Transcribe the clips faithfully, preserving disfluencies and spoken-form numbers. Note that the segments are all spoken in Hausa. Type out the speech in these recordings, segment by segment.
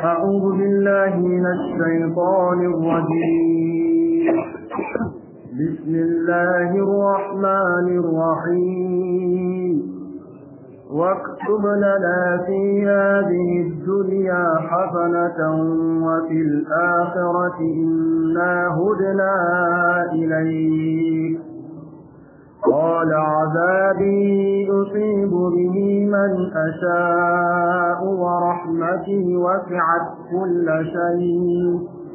أعوذ بالله من الشيطان الرجيم. بسم الله الرحمن الرحيم. واكتب لنا في هذه الدنيا حسنة وفي الآخرة إنا هدنا إليك. قال عذابي أصيب به من أشاء ورحمتي وسعت كل شيء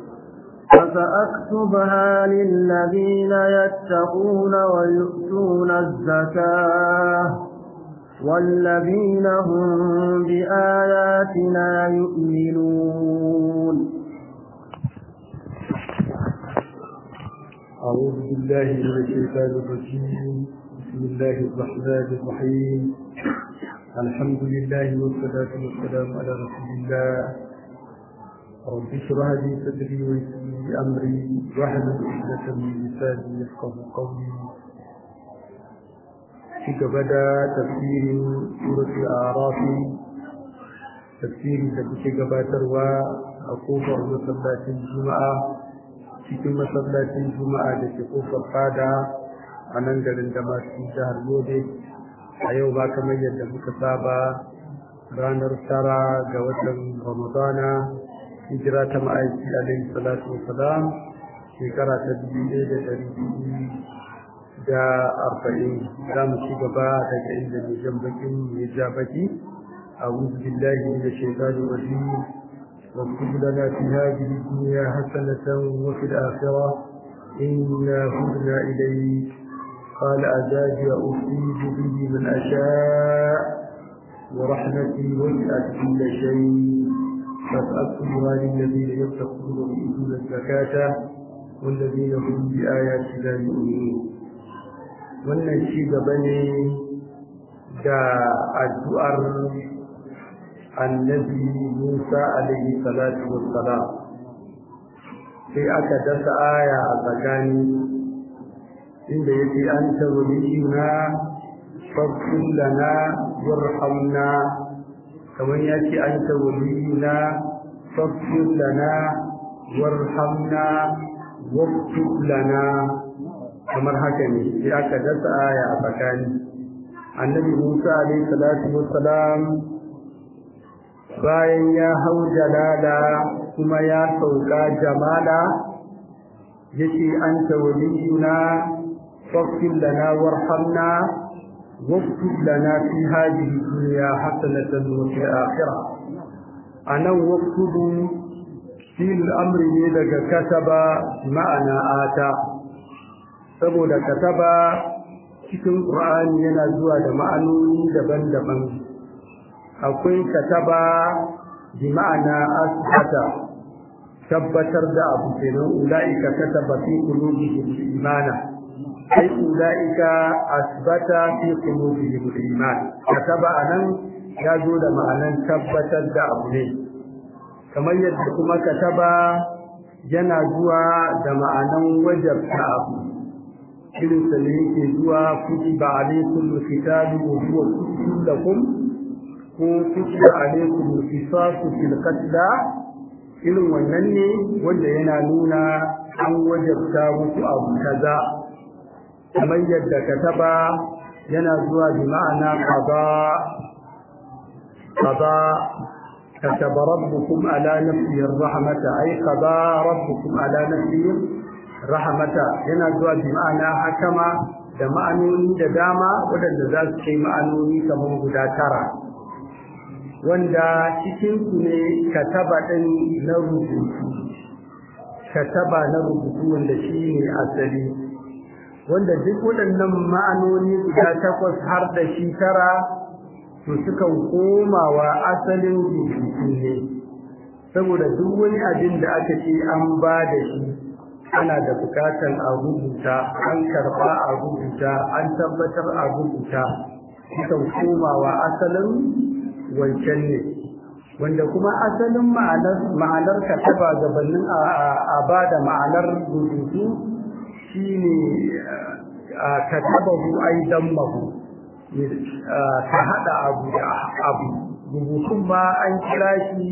فسأكتبها للذين يتقون ويؤتون الزكاة والذين هم بآياتنا يؤمنون. أعوذ بالله من الشيطان الرجيم. بسم الله الرحمن الرحيم. الحمد لله والصلاة والسلام على رسول الله. رب اشرح لي صدري ويسر لي أمري واحلل عقدة من لساني يفقهوا قولي. في بدأ تفسير سورة الأعراف، تفسير التي gabatarwa a kofar masallacin Juma'a cikin masallacin Juma'a da ke kofar fada a nan garin da masu jihar Yobe. A yau ba kamar yadda muka saba ranar tara ga watan Ramadana hijira ta ma'aiki alaihi salatu wassalam shekara ta dubu ɗaya da ɗari hudu da arba'in. Za mu ci gaba daga inda mai jan bakin ya ja baki. أعوذ بالله من الشيطان الرجيم. واكتب لنا في هذه الدنيا حسنة وفي الآخرة إنا هدنا إليك. قال عذابي أصيب به من أشاء ورحمتي وسعت كل شيء فسأكتبها للذين يتقون ويؤتون الزكاة والذين هم بآياتنا يؤمنون. wannan ci gaba ne da addu'ar annabi Musa alaihi salatu wassalam. Sai aka dasa aya a tsakani inda yake anta waliyuna faghfir lana warhamna, kamar yake anta waliyuna faghfir lana warhamna waktub lana, kamar haka ne. Sai aka dasa aya a tsakani. Annabi Musa alaihi salatu wassalam bayan ya hau jalala kuma ya sauka jamala yace anta waliyuna faghfir lana warhamna waktub lana fi hadhihi dunya hasanatan wa fil akhirah. anan waktubu fil amri ne daga kataba ma'ana ata, saboda kataba cikin Qur'ani yana zuwa da ma'anoni daban-daban. Akwai kataba bi ma'ana asbata, tabbatar da abu kenan. Ulaika kataba fi qulubihim imana, ai ulaika asbata fi qulubihim iman. Kataba anan ya zo da ma'anan tabbatar da abu ne, kamar yadda kuma kataba yana zuwa da ma'anan wajabta abu. irin sa ne yake zuwa kutiba alaykum al-qitalu wa huwa kurhun lakum, ko kutiba alaykum al-qisasu fil qatl. irin wannan ne wanda yana nuna an wajabta muku abu kaza. kamar yadda kataba yana zuwa bi ma'ana qada. qada kataba rabbukum ala nafsihi ar-rahmata, ay qada rabbukum ala nafsihi rahmata. yana zuwa bi ma'ana hakama da ma'anoni da dama wadanda za su kai ma'anoni kamar guda tara, wanda cikin su ne kataba din na rubutu. kataba na rubutu wanda shi ne asali, wanda duk waɗannan ma'anoni guda takwas har da shi tara to sukan komawa asalin rubutu ne, saboda duk wani abin da aka ce an ba da shi ana da bukatan a rubuta, an karba a rubuta, an tabbatar a rubuta, sukan komawa asalin wancan ne. wanda kuma asalin ma'anar ma'anar kataba gabanin a ba da ma'anar rubutu shine katabahu ay dammahu, ta hada abu da abu. rubutun ma an kira shi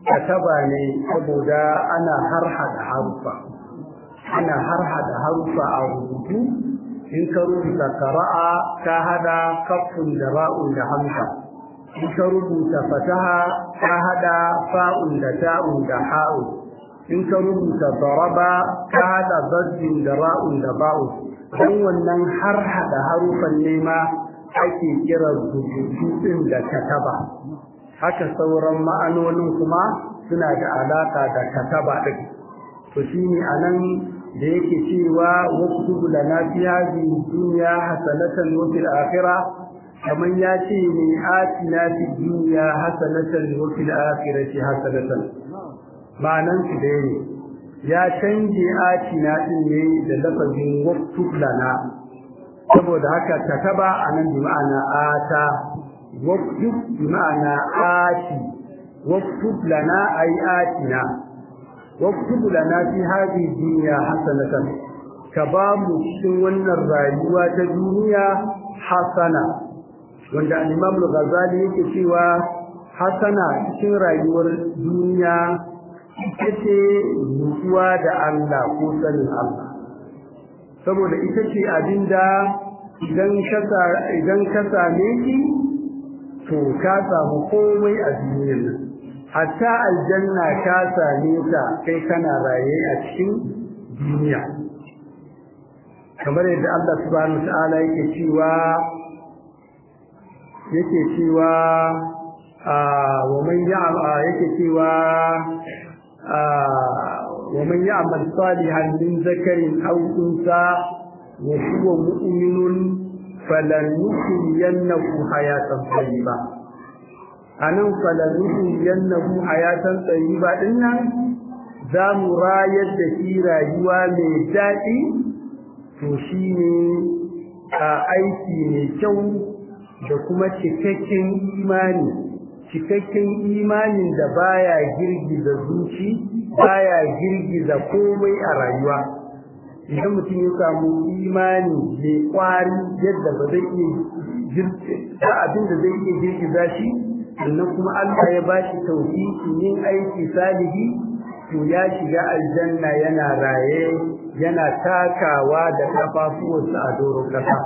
kataba ne saboda ana harhada harufa ana harhada harufa a rubutu in ka rubuta qara'a ka hada kafun da ra'un da hamza in ka rubuta fataha ka hada fa'un da ta'un da ha'un in ka rubuta daraba ka hada zaddin da ra'un da ba'un dan wannan harhada harufan ne ma ake kira rubutu din da kataba haka sauran ma'anonin kuma suna da alaka da kataba din to shine anan da yake cewa waqtu lana fi hadhihi dunya hasanatan wa fil akhirah kaman ya ce ni atina fi dunya hasanatan wa fil akhirati hasanatan ma'anan su da ne ya canje atina din ne da lafazin waqtu lana saboda haka kataba anan bi ma'ana ata waqtu bi ma'ana ati waqtu lana ay atina waqtu lana fi hadhihi dunya hasanatan kabamu cikin wannan rayuwa ta duniya hasana wanda al-Imam al-Ghazali yake cewa hasana cikin rayuwar duniya ita ce nutsuwa da Allah ko sanin Allah saboda ita ce abinda idan ka idan ka same shi to ka samu komai a duniyar nan hatta aljanna ka same ta kai kana raye a cikin duniya kamar yadda Allah subhanahu wa ta'ala yake cewa yake cewa wa man ya'mal yake cewa wa man ya'mal salihan min zakarin aw unsa wa huwa mu'minun falanuhyiyannahu hayatan tayyiba anan falanuhyiyannahu hayatan tayyiba dinnan zamu rayar da shi rayuwa mai daɗi to shine aiki mai kyau da kuma cikakken imani cikakken imanin da baya girgiza zuci baya girgiza komai a rayuwa idan mutum ya samu imani mai kwari yadda ba zai iya girgiza abin da zai iya girgiza shi sannan kuma Allah ya bashi tauhidi yin aiki salihi to ya shiga aljanna yana raye yana takawa da kafafuwansa a doron kasa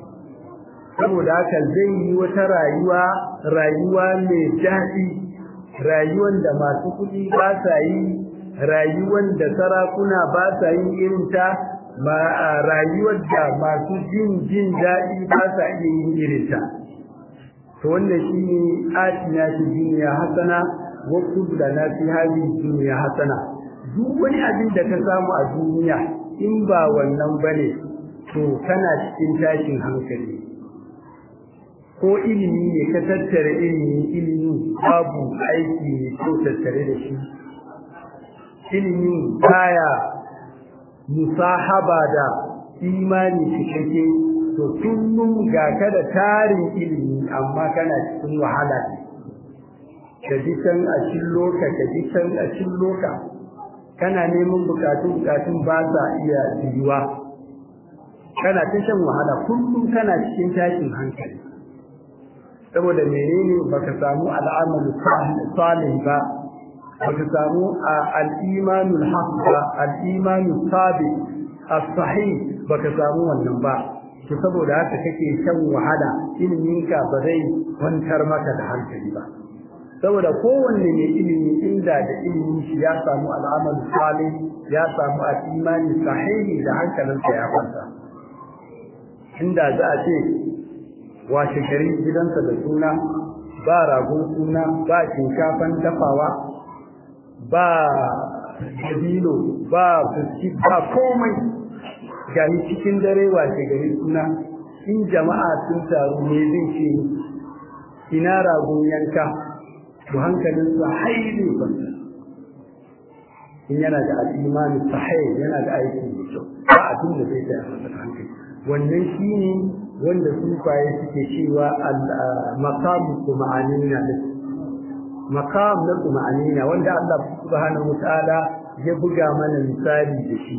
saboda haka zai yi wata rayuwa rayuwa mai daɗi rayuwan da masu kuɗi ba sa yi rayuwan da sarakuna ba sa yi irin ta rayuwar da masu jin jin daɗi ba sa iya yin irin ta to wannan shine atina fi dunya hasana wa kullana fi hadhihi dunya hasana duk wani abin da ka samu a duniya in ba wannan bane to kana cikin tashin hankali ko ilimi ne ka tattare ilimi ilimi babu aiki ne ko tattare da shi ilimi baya musahaba da imani cikakke to kullum ga ka da tarin ilimi amma kana cikin wahala ka ji san a cikin loka ka ji san a cikin loka kana neman bukatun bukatun ba sa iya yiwuwa kana ta shan wahala kullum kana cikin tashin hankali saboda menene baka samu al'amalu salih ba baka samu al-imanul haqq ba al-imanus sabiq as-sahih baka samu wannan ba to saboda haka kake shan wahala iliminka ba zai kwantar maka da hankali ba saboda kowanne mai ilimi inda da ilimin shi ya samu al'amalu salih ya samu al-imani sahihi da hankalinsa ya kwanta inda za a ce washe gari gidansa da suna ba ragon suna ba shinkafan dafawa ba dabino ba fuski ba komai gani cikin dare washe gari suna in jama'a sun taru ne zai ce ina ragon yanka to hankalinsa haidi kwanta in yana da al'imani sahih yana da aiki mai kyau ba abin da zai tsaya masa hankali wannan shine wanda sufaye suke cewa maqam tuma'anina maqam na tuma'anina wanda Allah subhanahu wataala ya buga mana misali da shi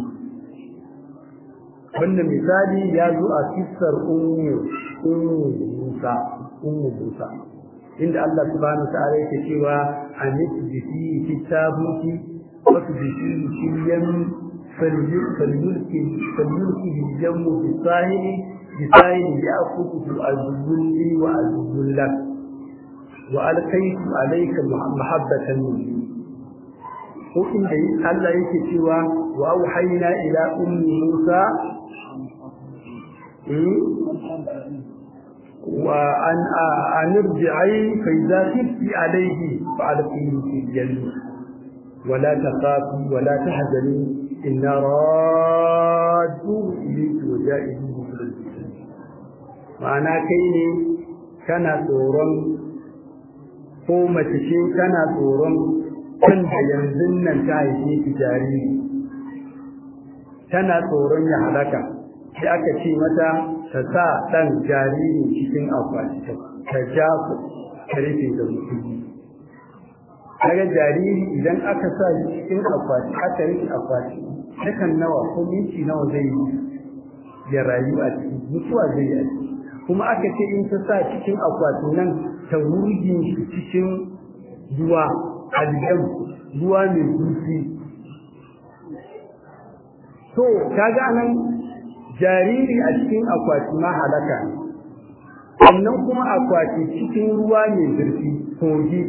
wannan misali ya zo a kissar ummu ummu Musa ummu Musa inda Allah subhanahu wa ta'ala yake cewa anitbihi kitabuki wasbihi shiyyan falyulki falyulki bijamu bisahili bisahili ya'khudhu al-zulli wa al-zullak wa alqaytu alayka mahabbatan minni ko inda Allah yake cewa wa auhayna ila ummi Musa wa an anirji'i fa idza khifti alayhi fa alqihi fi al-janna wa la taqafi wa la tahzani inna raddu ilayki wa ja'iluhu fil janna. ma'ana kai ne kana tsoron ko mace ce kana tsoron kan da yanzu nan ta haife ki jariri tana tsoron ya halaka sai aka ce mata ta sa dan jariri cikin akwati ta ja ku karfe da mutum daga jariri idan aka sa cikin akwati aka yi akwati dukan nawa ko minti nawa zai yi ya rayu a cikin mutuwa zai yi kuma aka ce in ta sa cikin akwati nan ta wurgin shi cikin ruwa aljan ruwa mai zurfi to kaga nan jariri a cikin akwati ma halaka sannan kuma akwati cikin ruwa mai zurfi kogi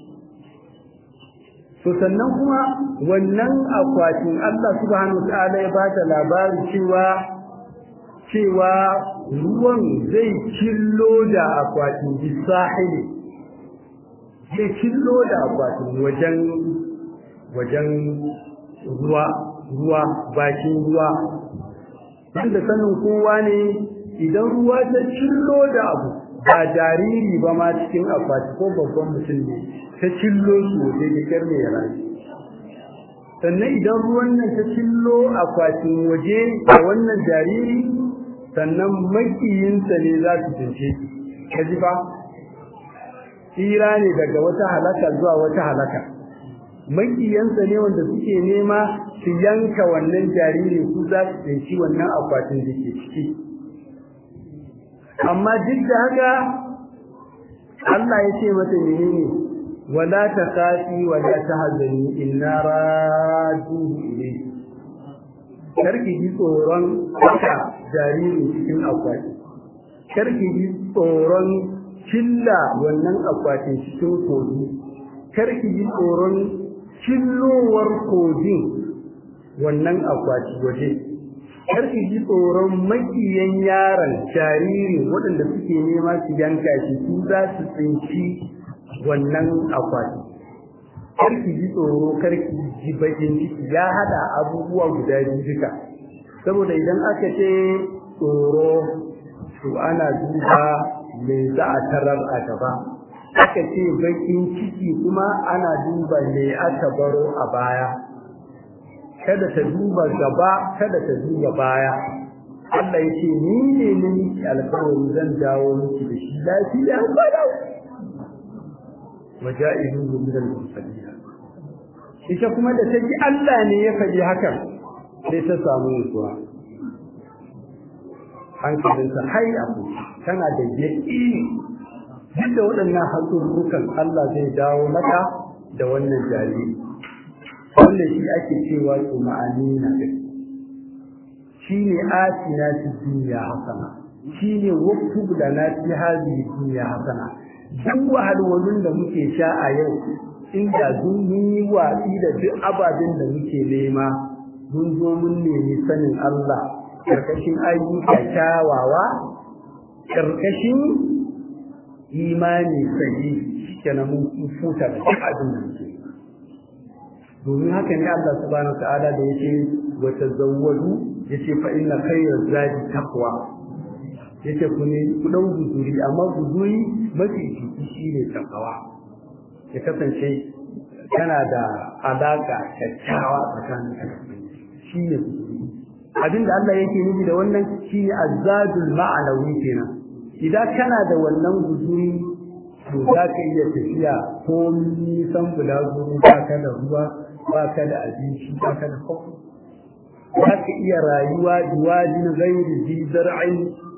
to sannan kuma wannan akwatin Allah subhanahu wataala ya bada labari cewa cewa ruwan zai killo da akwatin bisahili zai killo da akwatin wajen wajen ruwa ruwa bakin ruwa wanda sanin kowa ne idan ruwa ta killo da abu ba jariri ba ma cikin akwati ko babban mutum ne ta killo shi waje da karne ya rayu sannan idan ruwan nan ta killo akwatin waje da wannan jariri sannan makiyinsa ne za su jince ka ji ba tsira ne daga wata halaka zuwa wata halaka makiyansa ne wanda suke nema su yanka wannan jariri su za su tsinci wannan akwatin da ke ciki amma duk da haka Allah ya ce mata menene wala taqati wala tahzani inna raduhu ilayhi karki ji tsoron haka jariri cikin akwati karki ji tsoron killa wannan akwatin cikin kogi karki ji tsoron killowar kogin wannan akwati waje karki ji tsoron makiyan yaron jariri waɗanda suke nema su yanka shi su za su tsinci wannan akwati karki ji tsoro karki ji bakin ciki ya hada abubuwa guda biyu duka saboda idan aka ce tsoro to ana duba me za a tarar a gaba aka ce bakin ciki kuma ana duba me aka baro a baya kada ta duba gaba kada ta duba baya Allah ya ce ni ne ne miki alƙawari zan dawo miki da shi lafiya kalau waja'iluhu min al-mursalin ita kuma da take Allah ne ya faɗi hakan sai ta samu nutsuwa hankalinta hai abu tana da yaƙini duk da waɗannan haƙurrukan Allah zai dawo mata da wannan jariri wanda shi ake cewa su ma'anina shi ne atina fi duniya hasana shi ne waktub lana fi hadhihi dunya hasana duk wahalwalun da muke sha a yau inda mun yi watsi da duk ababen da muke nema mun zo mun nemi sanin Allah karkashin ayyuka kyawawa karkashin imani sahihi kenan mun futa da duk abin da muke domin haka ne Allah subhanahu wa ta'ala da yake wa tazawwadu yace fa inna khayra zadi taqwa yace ku ne ku dau guzuri amma guzuri mafi shi ne takawa ya kasance kana da alaka kyakkyawa tsakanin shi ne abinda Allah yake nufi da wannan shi ne azadul ma'anawi kenan idan kana da wannan guzuri to za ka iya tafiya ko nisan bulaguro ba ka da ruwa ba ka da abinci ba ka da kofi za ka iya rayuwa duwajin gairi zi zar'in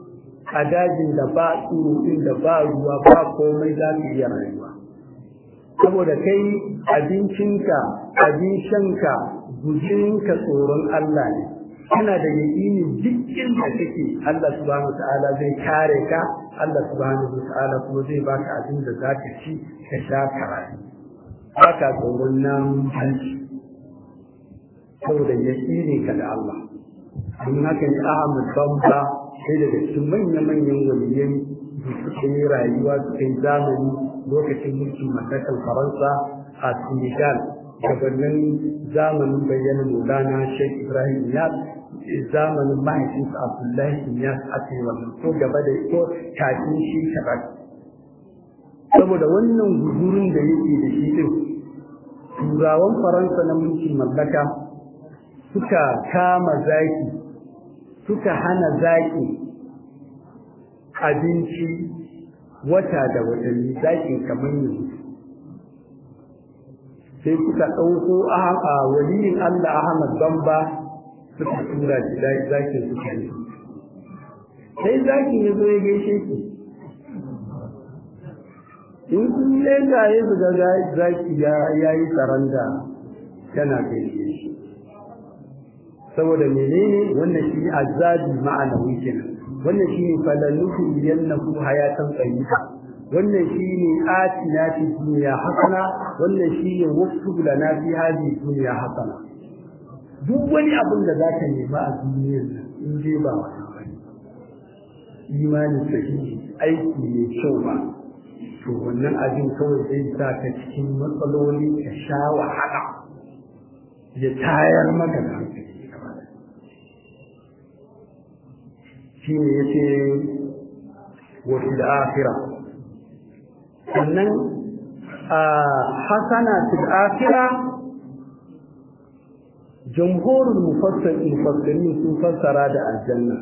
a dajin da ba tsoro inda ba ruwa ba komai za ka iya rayuwa saboda kai abincinka abin shanka gujirinka tsoron Allah ne kana da yaƙini duk inda kake Allah subhanahu wataala zai kare ka Allah subhanahu wataala kuma zai baka abin da za ka ci ka sha ka rayu baka tsoron namun hanci saboda yaƙini ka da Allah don haka ne Ahmad Bamba sai daga cikin manya-manyan waliyai da suka yi rayuwa suka yi zamani lokacin mulkin mallakar Faransa a Senegal gabanin zamanin bayyana Maulana Sheikh Ibrahim Inyas zamanin mahaifinsa Abdullahi Inyas aka yi wannan ko gaba da ko kafin shi kaɗan saboda wannan guzurin da yake da shi ɗin turawan Faransa na mulkin mallaka suka kama zaki suka hana zaki abinci wata da watanni zakin kamar yanzu sai suka ɗauko a waliyin Allah Ahmad Bamba suka tura shi zakin suka yi sai zakin ya zo ya gaishe shi in sun leka ya zuga zaki ya yi saranda yana gaishe shi saboda menene wannan shi azabi ma'anawi kenan wannan shine falaluhu yannahu hayatan tayyiba wannan shine atina fi dunya hasana wannan shine waqtu lana fi hadhihi dunya hasana duk wani abin da zaka nema a duniyar nan in dai ba wannan imani sahihi aiki ne kyau ba to wannan abin kawai zai sa ka cikin matsaloli ka sha wahala ya tayar maka da hankali shine yace wa fil akhirah sannan a hasana fil akhirah jumhurul mufassirin mufassirin sun fassara da aljanna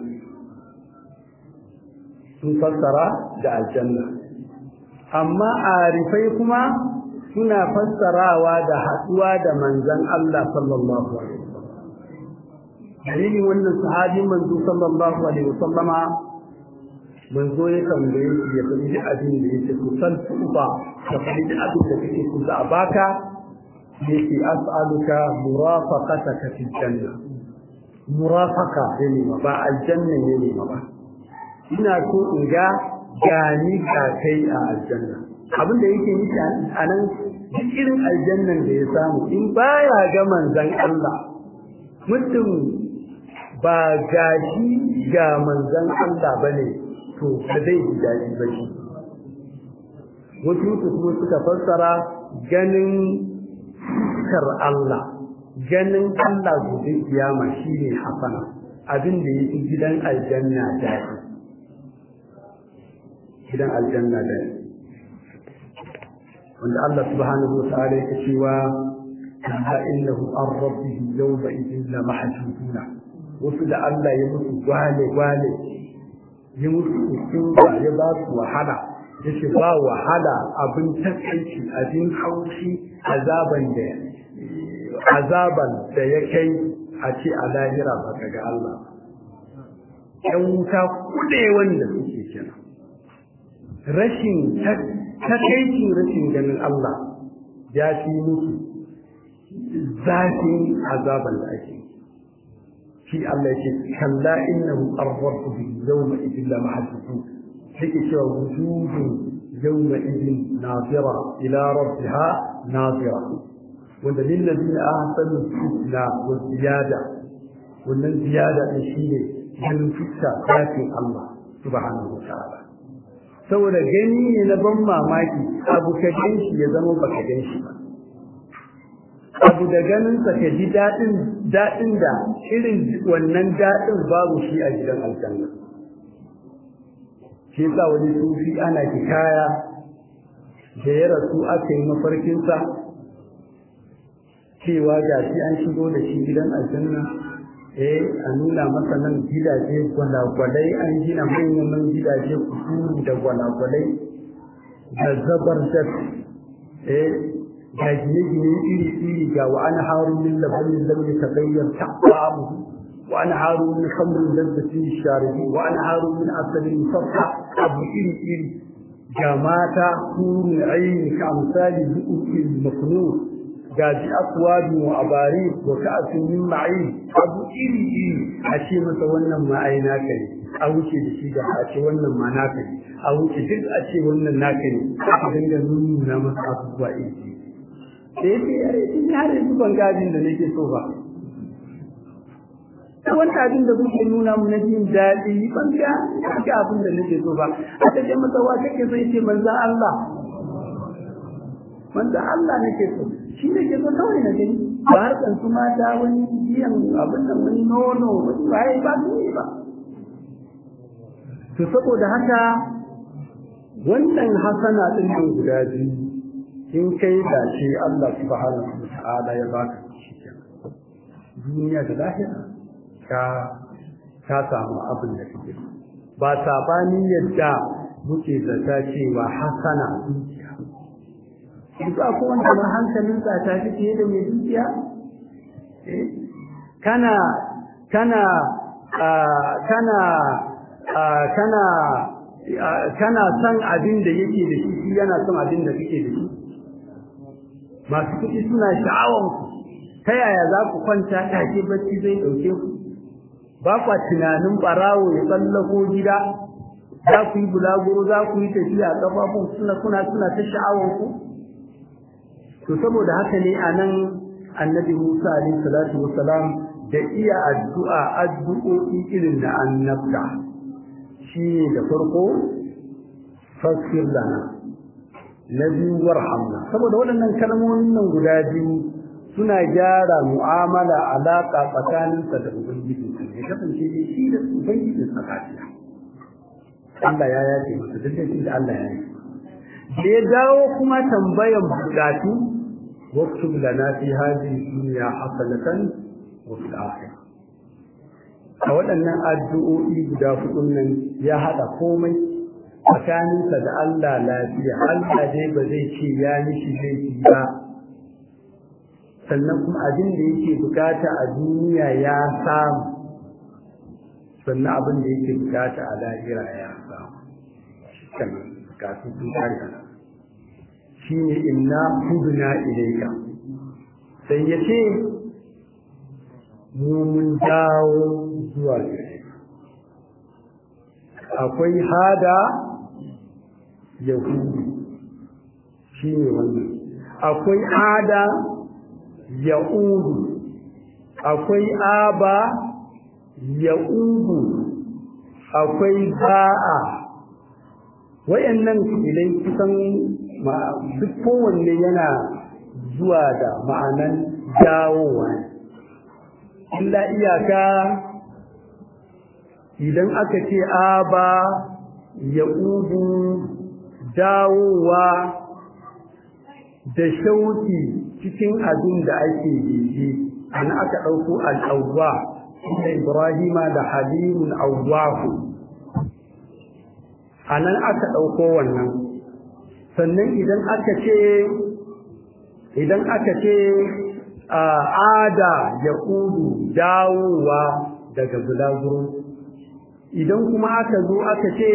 sun fassara da aljanna amma arifai kuma suna fassarawa da haduwa da manzon Allah sallallahu alaihi dalilin wannan sahabin manzo sallallahu alaihi wasallama manzo ya tambaye shi ya faɗi abin da yake so san tuba ka faɗi abin da kake so za a baka yake as'aluka murafaqataka fil janna murafaqa ne ba aljanna ne ba ina so in ga gani ka kai a aljanna abin da yake nufi a nan duk irin aljannan da ya samu in baya ga manzon Allah mutum ba gashi ga manzon Allah bane to ba zai ji dadi ba shi wasu kuma suka fassara ganin kar Allah ganin Allah gobe kiyama shine hasana abin da yake gidan aljanna dadi gidan aljanna dadi wanda Allah subhanahu wa ta'ala yake cewa inna innahu ar-rabbihi yawma idhin la mahjubuna wasu da Allah ya musu gwale gwale ya musu hukuma ya ba su wahala yace ba wahala abin takaici abin haushi azaban da azaban da ya kai a ce a lahira ba ga Allah yan wuta kude wanda suke kenan rashin takaicin rashin ganin Allah ya fi musu zafin azaban da ake shi Allah ya ce kalla innahu arrafu bi yawma idin la mahdudu yake cewa wujudu yawma idin nazira ila rabbiha nazira wanda lil ladina ahsanu husna wa ziyada wannan ziyada din shine ganin fuska zafin Allah subhanahu wa ta'ala saboda gani ne na ban mamaki abu ka ganshi ya zama baka ganshi ba abu da ganin sa ka ji dadin dadin da irin wannan dadin babu shi a gidan aljanna shi yasa wani sufi ana kikaya da ya rasu aka yi mafarkin sa cewa ga shi an shigo da shi gidan aljanna eh a nuna masa nan gidaje gwalagwalai an gina manyan gidaje kusuru da gwalagwalai da zabardar eh ga gine-gine iri-iri ga wa an harun min labarin lamni ta bayyar ta'amu wa anharu min khamrin lazzatin lisharibin wa anharu min asalin musaffa abu iri iri ga mata hurun aini ka amsali zu'ul maknun ga ji akwadi wa abari wa ka'asin min ma'in abu iri iri a ce masa wannan ma'ai naka ne a wuce da shi da a ce wannan ma naka ne a wuce duk a ce wannan naka ne a dinga nuna masa abubuwa iri da yake in har yanzu ban ga abin da nake so ba wani abin da kuke nuna mu na jin daɗi ban ga ga abin da nake so ba aka ce masa wa kake so yace manzo Allah manzo Allah nake so shi nake so kawai na gani ba har kan su mata wani biyan abin nan wani nono wani bai ba ni ba to saboda haka wannan hasana din guda biyu in kai dace Allah subhanahu wa ta'ala ya baka shi kenan duniya da lahira ka ka samu abin da kake ba sabani yadda muke zata cewa hasana dukiya duk akwai wanda ma hankalin sa ta fice da mai dukiya eh kana kana kana kana kana san abin da yake da shi yana son abin da kake da shi masu kuɗi suna sha'awan ku ta yaya za ku kwanta take bacci zai ɗauke ku ba kwa tunanin ɓarawo ya tsallako gida za ku yi bulaguro za ku yi tafiya a ƙafafun suna kuna suna ta sha'awan ku to saboda haka ne a nan annabi Musa alaihi salatu wassalam da iya addu'a addu'o'i irin da annabta shi ne da farko fasir lana na biyu warhamna saboda waɗannan kalmomin nan guda biyu suna gyara mu'amala alaƙa tsakaninsa da ubangiji ya kasance ne shi da ubangijin tsakaniya Allah ya yace masa duk da Allah ya yi da ya dawo kuma tambayan bukatu waktub lana fi hadhihi dunya hasanatan wa fil akhirah a waɗannan addu'o'i guda hudun nan ya hada komai tsakaninsa da Allah lafiya Allah dai ba zai ce ya mishi laifi ba sannan kuma abin da yake bukata a duniya ya samu sannan abin da yake bukata a lahira ya samu kan bukatu sun kare shi ne inna hudna ilayka sai ya ce mu mun dawo zuwa gare akwai hada yahudu shi ne wannan akwai ada ya'udu akwai aba ya'udu akwai ba'a wayannan ilai kusan duk kowanne yana zuwa da ma'anan dawowa illa iyaka idan aka ce aba ya'udu dawowa da shauki cikin abin da ake yi an aka dauko al-awwa da Ibrahima da Halimul Awwahu anan aka dauko wannan sannan idan aka ce idan aka ce ada yaqudu dawowa daga bulaguro idan kuma aka zo aka ce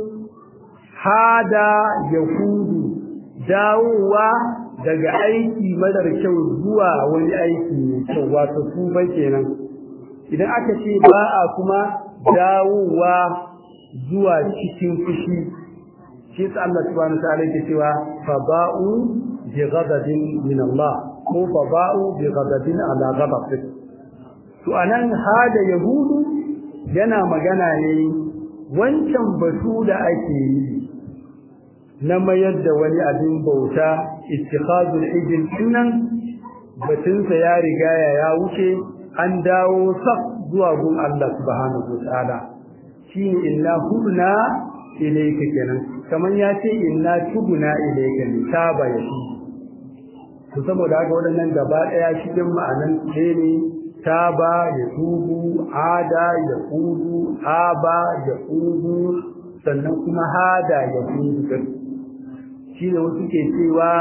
hada yaqudu dawowa daga aiki madar kyau zuwa wani aiki mai kyau wato tuba kenan idan aka ce ba a kuma dawowa zuwa cikin fushi shi sa Allah subhanahu wa ta'ala yake cewa fa ba'u bi ghadabin min Allah ko fa ba'u bi ghadabin ala ghadab to anan hada yahudu yana magana ne wancan batu da ake yi na mayar da wani abin bauta ittikhadul ijil dinnan batunsa ya riga ya wuce an dawo saf zuwa gun Allah subhanahu wataala shine inna hubna ilayka kenan kaman ya ce inna tubuna ilayka ne taba yashi to saboda haka wadannan gaba daya cikin ma'anan ɗaya ne taba ya tubu ada ya kudu aba ya kudu sannan kuma hada ya kudu shi ne wasu ke cewa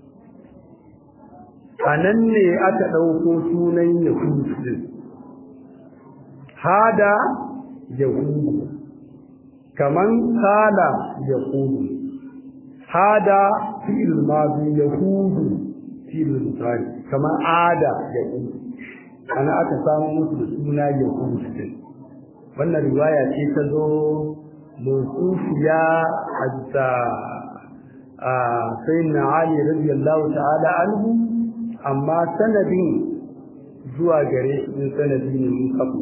a nan ne aka ɗauko sunan yahudu hada yahudu kaman qala yahudu hada fi'il madi yahudu fi'il mudari kaman ada yahudu ana aka samu musu da suna yahudu wannan riwaya ce ta zo mawqufiya hatta a sayyidina ali radiyallahu ta'ala anhu amma sanadin zuwa gare shi sanadi ne mun kafu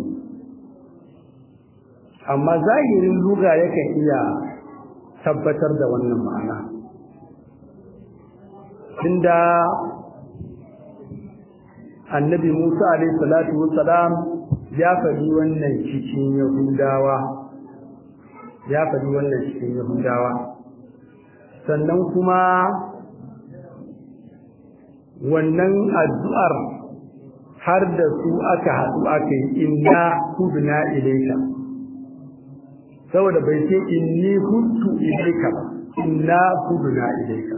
amma zahirin lugha yakan iya tabbatar da wannan ma'ana inda annabi Musa alayhi salatu wassalam ya faɗi wannan cikin Yahudawa ya faɗi wannan cikin Yahudawa sannan kuma wannan addu'ar har da su aka haɗu aka yi inna hudna ilayka saboda bai ce inni hudtu ilayka ba inna hudna ilayka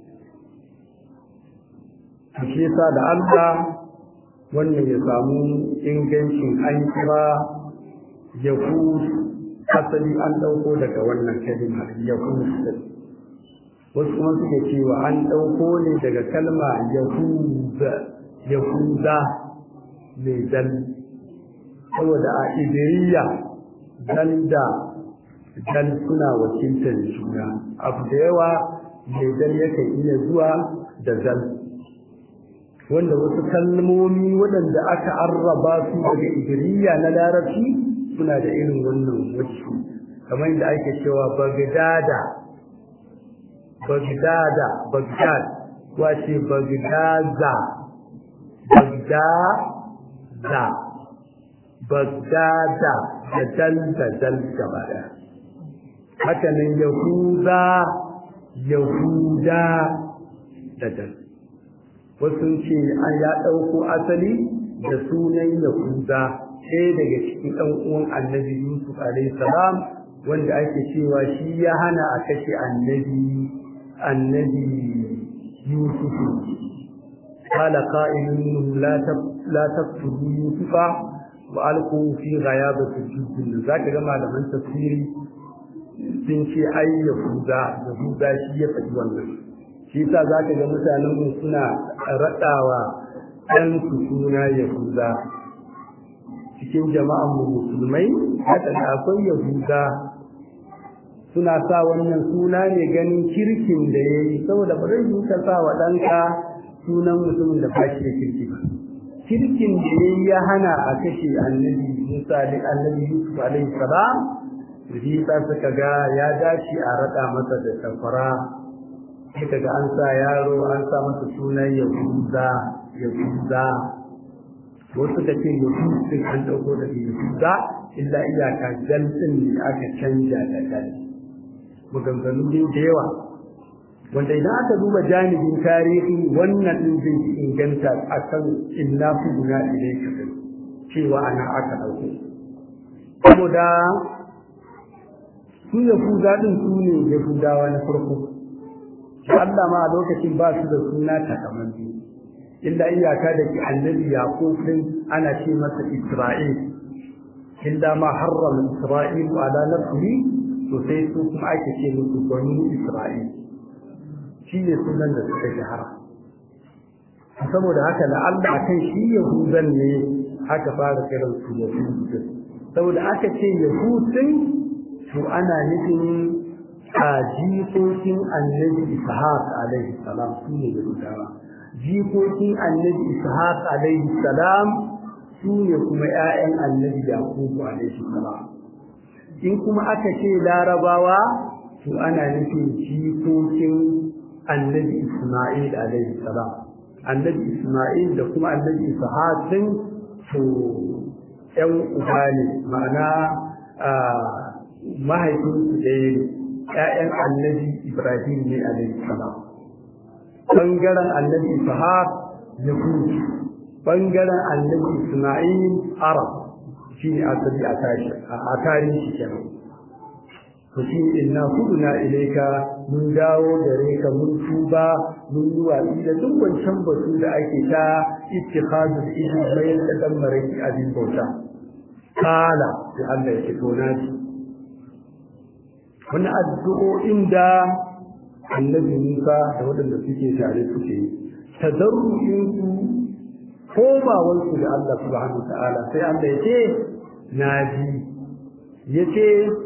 shi yasa da Allah wannan ya samu ingancin an kira yahud asali an dauko daga wannan kalma yahud wasu kuma suke cewa an dauko ne daga kalma yahud yahuda mai dal saboda a idiriya dal da dal suna wakiltar juna abu da yawa mai dal yakan iya zuwa da dal wanda wasu kalmomi waɗanda aka arraba su daga idiriya na larabci suna da irin wannan wacce kamar yadda ake cewa bagdada bagdada bagdad wace bagdaza bagdada bagdada da dal da dal gaba ɗaya haka nan yahuda yahuda da dal wasu ce an ya ɗauko asali da sunan yahuda ɗaya daga cikin ɗan uwan annabi yusuf alaihi salam wanda ake cewa shi ya hana a kashe annabi annabi yusuf qala qa'ilun minhum la la taqtulu yusufa wa alqu fi ghayabati al-jubbil zaka ga malaman tafsiri sun ce ai yahuda yahuda shi ya faɗi wannan shi yasa zaka ga mutanen mu suna raɗawa ɗan su suna yahuda cikin jama'an mu musulmai haka da akwai yahuda suna sa wannan suna ne ganin kirkin da yayi saboda ba zai ka sa wa ɗanka sunan mutumin da ba shi da kirki ba kirkin da yayi ya hana a kashe annabi Musa da annabi Yusuf alaihi salam shi ta suka ga ya dace a raɗa masa da safara sai kaga an sa yaro an sa masa sunan yahuda yahuda wasu da ke yahuda an dauko da yahuda illa iyaka jaltin ne aka canja da dal maganganu ne da yawa wanda idan aka duba janibin tarihi wannan din zai inganta akan inna kunna ilayka cewa ana aka dauko saboda su yahuda din su ne yahudawa na farko Allah ma a lokacin ba su da suna takamanni illa iyaka da ke annabi yaqub din ana ce masa isra'il illa ma harrama isra'il ala nafsihi to sai su kuma ake ce musu bani isra'il shi ne sunan da suka shahara saboda haka da Allah akan shi yahudan ne aka fara kiran su yahud saboda aka ce yahudin to ana nufin a jikokin annabi ishaq alaihi salam su ne yahudawa jikokin annabi ishaq alaihi salam su ne kuma ƴaƴan annabi yaqub alaihi salam in kuma aka ce larabawa to ana nufin jikokin annabi isma'il alaihi salam annabi isma'il da kuma annabi ishaq din to ƴan uba ne ma'ana mahaifinsu ɗaya ne ƴaƴan annabi Ibrahim ne alaihi salam bangaren annabi Ishaq Yahud bangaren annabi Isma'il Arab shine asali a tashi a tarihi kenan to shi inna kuduna ilayka mun dawo gare ka mun tuba mun yi watsi da duk wancan batu da ake ta ittikhadul ilmi bayan da dan maraki abin bauta kala sai Allah ya fito nashi wannan addu'o'in da annabi Musa da waɗanda suke tare suke yi tadarru'in su komawarsu da Allah subhanahu ta'ala sai Allah ya ce naji ya ce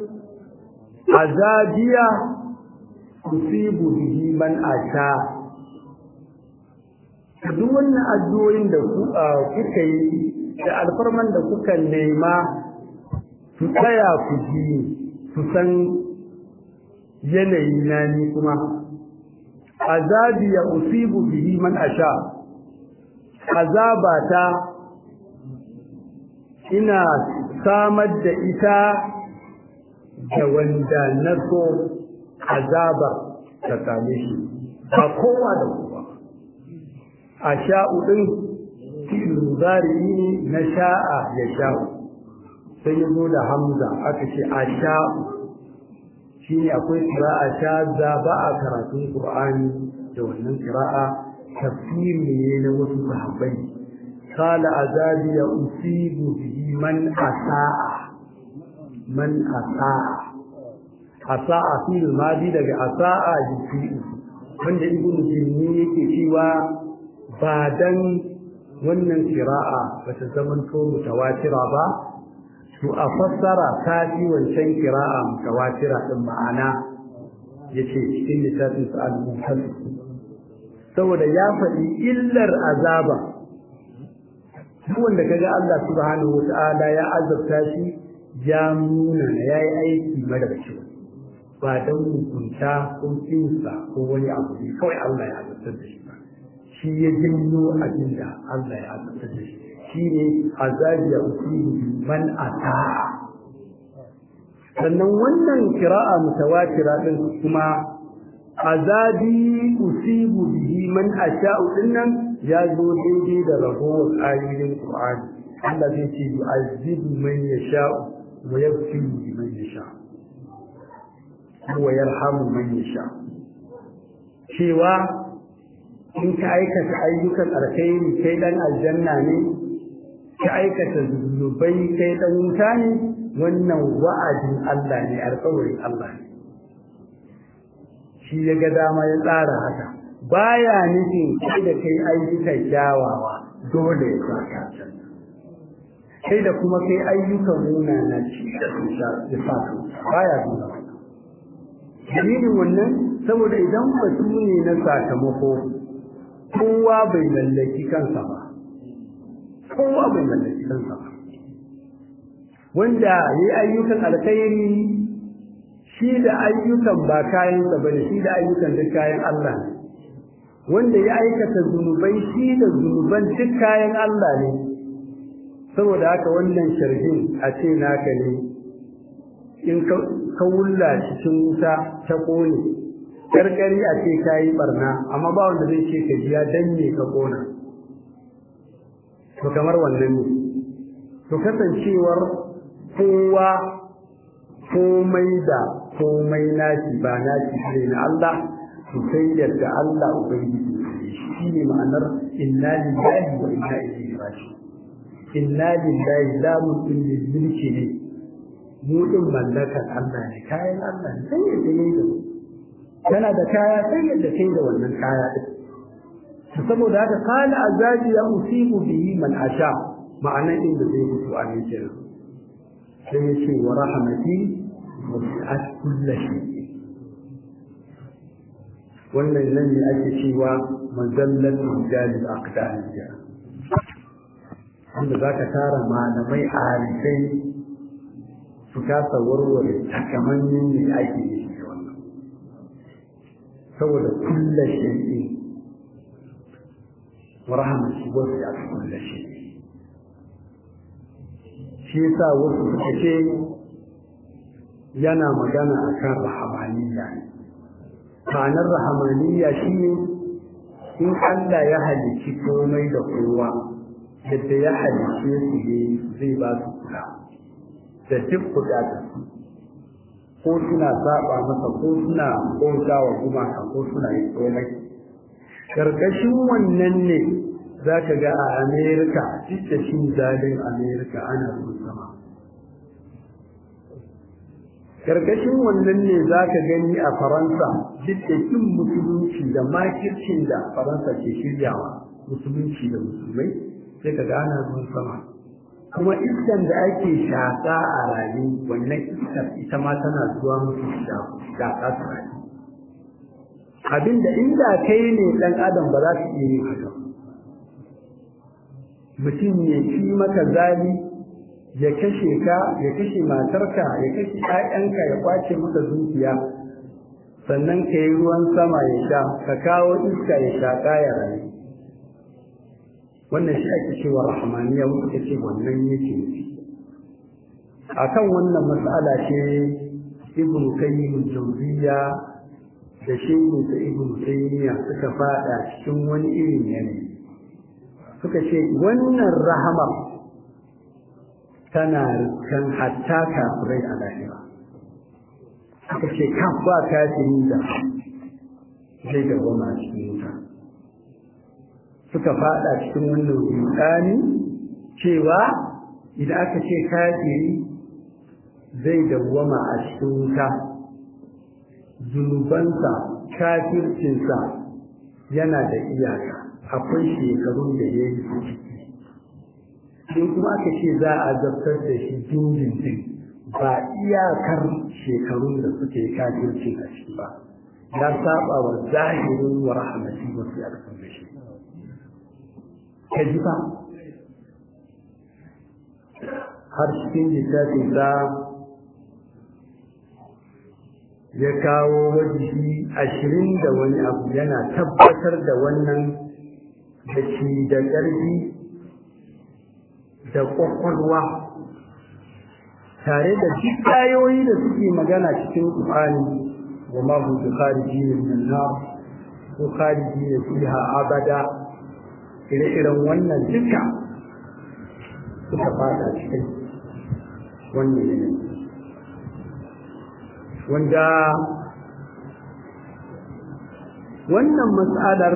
azabiya usibu bihi man asha duk wannan addu'o'in da kuka yi da alfarman da kuka nema su tsaya ku ji su san yanayi na ni kuma azabi ya usibu bihi man asha azabata ina samar da ita da wanda na so azaba ta same shi ba kowa da kowa asha'u din fi'il mudari na sha'a ya sha'u sai ya zo da hamza aka ce asha'u shine akwai qira'a shadda ba a karatun qur'ani da wannan qira'a tafsiri ne na wasu sahabbai qala azabi ya usibu bihi man asa'a man asa'a asa'a fil madi daga asa'a yusi wanda ibnu jinni yake cewa ba dan wannan qira'a bata zaman to mutawatira ba to a fassara ta fi wancan qira'a mutawatira din ma'ana yace cikin littafin al-muhaddith saboda ya faɗi illar azaba duk wanda kaga Allah subhanahu wata'ala ya azabta shi ya nuna yayi aiki mara kyau ba dan mutunta ko kinsa ko wani abu ne kawai Allah ya azabta da shi ba shi ya jinno abinda Allah ya azabta da shi shine azabi ya usibu man ata sannan wannan qira'a mutawatira din kuma azabi usibu bihi man asha'u dinnan ya zo daidai da ragowar ayoyin Qur'ani Allah zai ce yu'azzibu man yasha'u wa yaghfiru man yasha'u wa yarhamu man yasha'u cewa in ka aikata ayyukan alkhairi kai dan aljanna ne ka aikata zunubai kai dan wuta ne wannan wa'adin Allah ne alƙawarin Allah ne shi ya ga dama ya tsara haka baya nufin kai da kai ayyukan kyawawa dole ya saka kai da kuma kai ayyukan munana ci da su ya saka baya nuna dalilin wannan saboda idan batu ne na sakamako kowa bai mallaki kansa ba kowa bai mallaki kansa ba wanda yayi ayyukan alkhairi shi da ayyukan ba kayansa bane shi da ayyukan duk kayan Allah ne wanda ya aikata zunubai shi da zunuban duk kayan Allah ne saboda haka wannan sharhin a ce naka ne in ka wulla cikin wuta ta kone karkari a ce kayi barna amma ba wanda zai ce ka biya dan ne ka kona to kamar wannan ne to kasancewar kowa komai da komai naci ba naci ne na Allah to sai yadda Allah ubangiji shi ne ma'anar inna lillahi wa inna ilaihi raji'un inna lillahi la mulkin lilmulki ne mu din mallakar Allah ne kayan Allah ne sai yadda ne da kana da kaya sai yadda kai da wannan kaya din saboda haka kana azabi ya usibu bihi man asha ma'anar inda zai fito a ne kenan sai ya ce wa rahmati wasi'at kulli shay wannan nan ne ake cewa mazallat majalil aqdaniya wanda zaka tara malamai arifai su kasa warware takamannin ne ake yi wannan saboda kulli shay wa rahmati wasi'at kulli shay shi yasa wasu suka ce yana magana akan rahamaniya ma'anar rahamaniya shine in Allah ya halicci komai da kowa yadda ya halicce su ne zai ba su kula da duk bukatar su ko suna saba masa ko suna bauta wa gumaka ko suna yin komai karkashin wannan ne za ka ga a Amerika duk da shi zalin Amerika ana ruwan sama karkashin wannan ne zaka gani a Faransa dukkan musulunci da makircin da Faransa ke shiryawa musulunci da musulmai sai ka gana zuwan sama kuma iskan da ake shaka a rayu wannan iskar ita ma tana zuwa musu da shaka ta rayu abinda inda kai ne dan adam ba za ka iya yin haka mutum ya ci maka zali ya kashe ka ya kashe matarka ya kashe ƴaƴanka ya kwace maka dukiya sannan ka yi ruwan sama ya sha ka kawo iska ya shaka ya rayu wannan shi ake cewa rahmaniya wanda ce wannan yake akan wannan mas'ala ce ibnu qayyim al-jawziyya da shehu ta ibnu taymiya suka fada cikin wani irin yanayi suka ce wannan rahama tana kan hatta kafirai a lahira suka ce kan ba kafiri da zai dawoma cikin wuta suka fada cikin wannan rudani cewa idan aka ce kafiri zai dawoma a cikin wuta zunubansa kafircinsa yana da iyaka akwai shekarun da ya yi ciki in kuma aka ce za a zartar da shi dindindin ba iyakar shekarun da suke kafircin a ciki ba ya saba wa zahirin wa rahmati wasu yarkar da shi kaji ba har cikin littafin za ya kawo wajibi ashirin da wani abu yana tabbatar da wannan da shi da ƙarfi da ƙwaƙwalwa tare da duk ayoyi da suke magana cikin Qur'ani wa ma hu bi kharijin min nar ko kharijin fiha abada ire-iren wannan duka suka fada cikin wannan ne wanda wannan mas'alar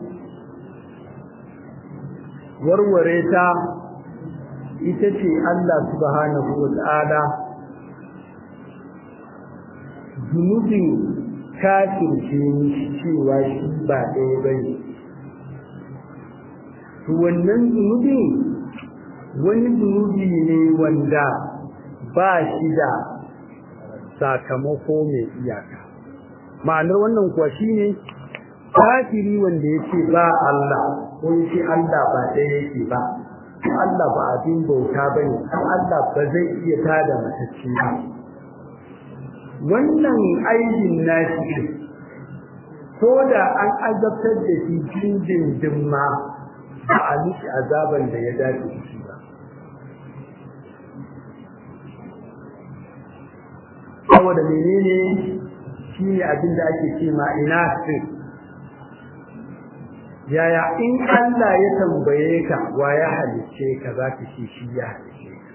warware ta ita ce Allah subhanahu wa ta'ala zunubin kafirce cewa shi ba ɗaya bane wannan zunubin wani zunubi ne wanda ba shi da sakamako mai iyaka ma'anar wannan kuwa shine kafiri wanda yace ba Allah ko yace Allah ba ɗaya yake ba Allah ba abin bauta bane Allah ba zai iya tada matacce ba wannan aibin nashi ko da an azabtar da shi dindindin ma ba a mishi azaban da ya dace shi ba saboda menene shine abin da ake ce ma inasin yaya in Allah ya tambaye ka wa ya halice ka zaka ce shi ya halice ka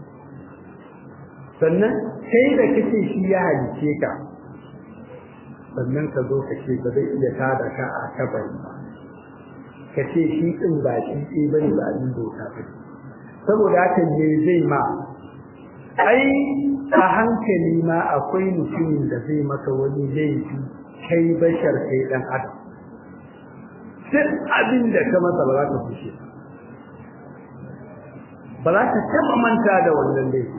sannan kai da kace shi ya halice ka sannan ka zo ka ce ba zai iya tada ka a kabari ba ka ce shi din ba shi ce bane ba abin bauta ba saboda haka ne zai ma ai a hankali ma akwai mutumin da zai maka wani laifi kai bashar kai dan adam duk abin da ka masa ba za ka fushe ba za ka taɓa manta da wannan laifi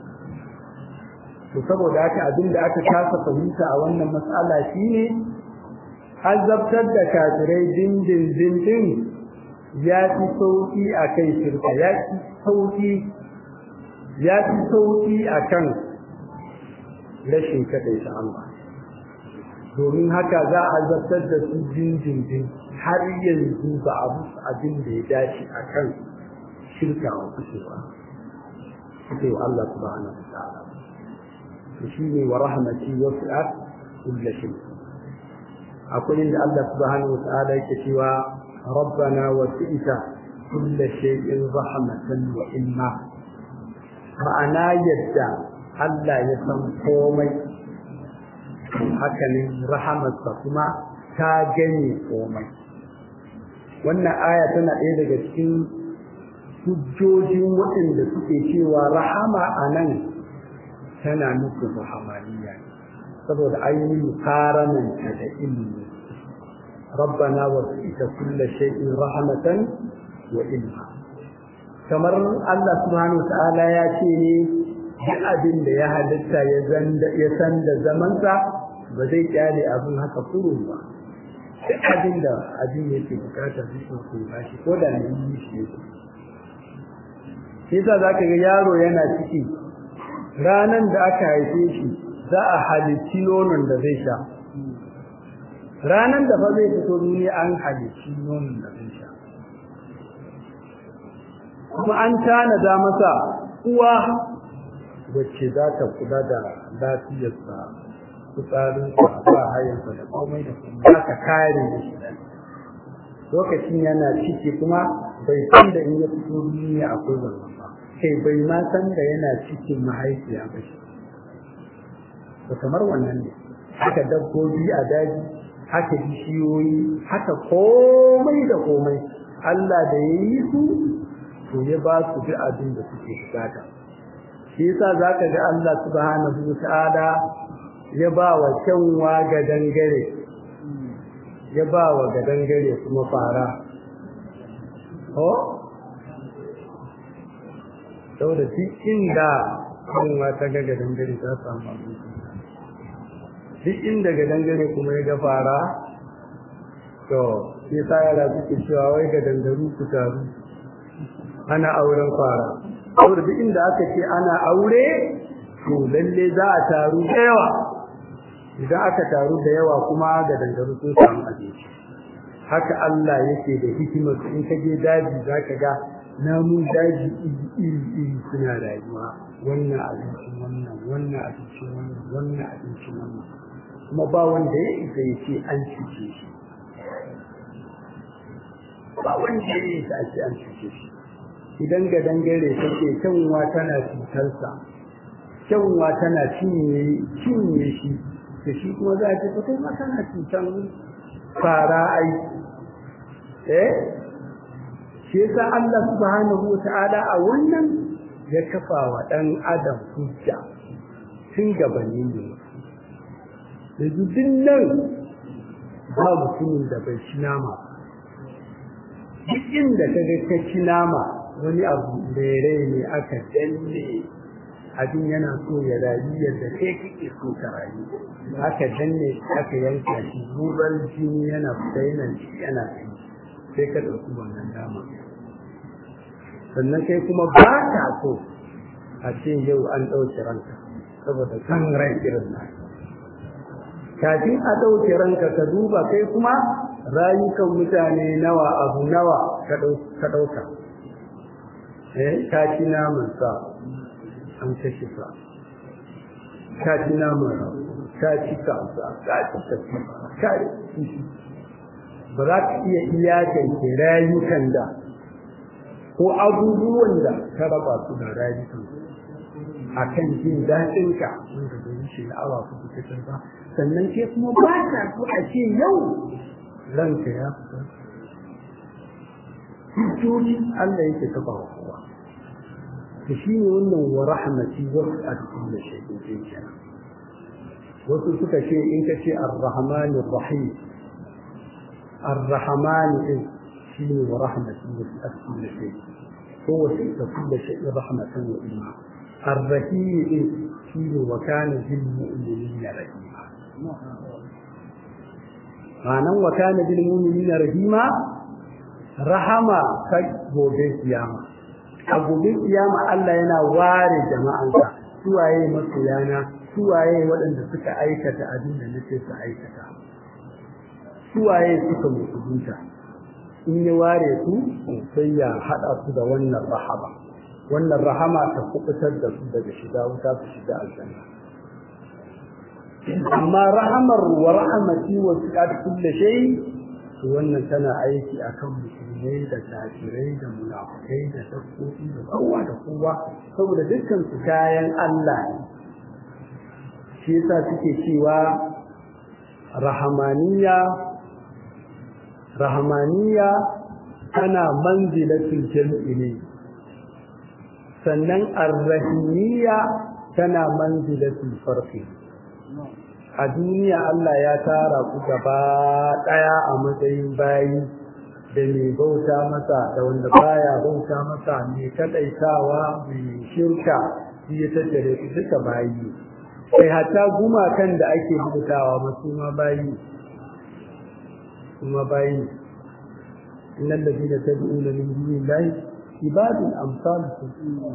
to saboda haka abin da aka kasa fahimta a wannan matsala shine azabtar da kafirai dindin dindin ya fi sauki a kai shirka ya fi sauki ya fi sauki a kan rashin kaɗaita Allah domin haka za a zartar da su dindindin har yanzu ba abu abin da ya dace a kan shirka wa kusurwa kuke wa Allah subhanahu wa ta'ala shi ne wa rahmati wasi'at kulli shay akwai inda Allah subhanahu wa ta'ala yake cewa rabbana wasi'ta kulli shay'in rahmatan wa ilma ma'ana yadda Allah ya san komai haka ne rahamarsa kuma ta gane komai wannan aya tana ɗaya daga cikin hujjojin waɗanda suke cewa rahama a nan tana nufin rahamaniya saboda ainihin karamin ta da ilmi rabbana wasita kulli shay'in rahmatan wa ilma kamar Allah subhanahu wa ta'ala ya ce ne duk abin da ya halitta ya zanda ya san da zamansa ba zai kyale abin haka kurun ba duk abin da abin yake bukata zai so ba shi ko da ne yi shi ne shi yasa zaka ga yaro yana ciki ranan da aka haife shi za a halicci nonon da zai sha ranan da fa zai fito duniya an halicci nonon da zai sha kuma an tanada masa uwa wacce za ta kula da lafiyarsa fitsarinsa ba hayansa da komai da kuma za ta kare da shi lokacin yana ciki kuma bai san da in ya fito duniya akwai wannan ba kai bai ma san da yana cikin mahaifiya ba shi to kamar wannan ne haka dabbobi a daji haka bishiyoyi haka komai da komai Allah da ya yi su to ya ba su duk abin da suke bukata shi yasa zaka ga Allah subhanahu wataala ya ba wa kyanwa ga dangare ya ba wa ga dangare kuma fara ko saboda duk inda kyanwa ta ga dangare ta samu abinci duk inda ga dangare kuma ya ga fara to shi yasa yara suke cewa wai ga dangaru ku taru ana auren fara saboda duk inda aka ce ana aure to lalle za a taru da yawa idan aka taru da yawa kuma ga dangaru sun samu abinci haka Allah yake da hikimar in ka je daji zaka ga namun daji iri iri suna rayuwa wannan abinci wannan wannan abinci wannan wannan abinci wannan kuma ba wanda ya isa ya ce an cuce shi ba wanda ya isa a ce an cuce shi idan ga dangare take kyanwa tana cutarsa kyanwa tana cinye cinye shi da shi kuma za ta fito ma tana cutar fara ai eh shi yasa Allah subhanahu wataala a wannan ya kafa wa dan adam hujja tun gabanin ne da dukkan nan ba mutumin da bai ci nama duk inda kaga ka ci nama wani abu rere ne aka danne abin yana so ya rayu yadda kai kike so ka rayu aka danne aka yanka shi ruwan jini yana fita yana yana sai ka dauki wannan dama sannan kai kuma ba ka so a ce yau an dauke ranka saboda kan rai irin nan kafin a dauke ranka ka duba kai kuma rayukan mutane nawa abu nawa ka dauka eh ka ci naman sa an kashe sa ka ci naman ka ci ka sa ka ci ka ci ba za ka iya iyakance rayukan da ko abubuwan da ka raba su da rayukan a kan jin daɗinka wanda bai yi sha'awa ko kuka ba sannan ke kuma ba ka so a ce yau ranka ya fita hujjoji Allah yake taba wa kowa to shine wannan wa rahmati wa kullu shay'in kenan wasu suka ce in ka ce ar-rahman ar-rahim ar-rahman shine wa rahmati wa kullu shay'in هو في كل شيء رحمة وإيمان الرحيم فيه وكان بالمؤمنين رحيما معنى وكان بالمؤمنين رحيما رحمة كجوبين قيامة أجوبين قيامة الله ينا واري جماعة سواء مسيانا سواء ودن سكا أيكة أدين نسيس أيكة سواء سكا مسجونتا in ya ware su sai ya hada su da wannan rahama wannan rahama ta kubutar da su daga shiga wuta su shiga aljanna amma rahamar wa rahmati wa sa'at kulli shay wannan tana aiki akan musulmai da kafirai da munafikai da dabbobi da kowa da kowa saboda dukkan su kayan Allah ne shi yasa suke cewa rahamaniya rahmaniya tana manzilatul jam'i ne sannan ar-rahimiyya tana manzilatul farqi. A duniya Allah ya tara ku gaba daya a matsayin bayi da mai bauta masa da wanda baya bauta masa, mai kadaitawa, mai shirka, shi ya tattare su duka bayi. Sai hatta gumakan da ake bautawa masu ma bayi kuma bayi innal ladina tad'una min dunillahi ibadun amsalukum.